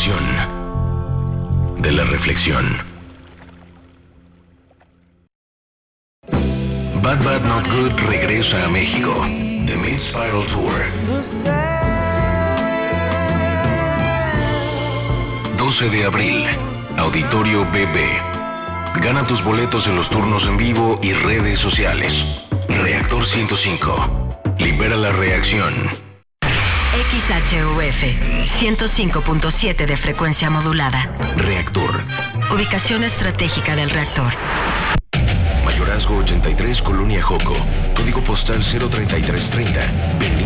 evolución de la reflexión. Bad Bad Not Good regresa a México. The Mid-Spiral Tour. 12 de abril. Auditorio BB. Gana tus boletos en los turnos en vivo y redes sociales. Reactor 105. Libera la reacción. XHUF 105.7 de frecuencia modulada. Reactor. Ubicación estratégica del reactor. Mayorazgo 83, Colonia Joco. Código postal 03330.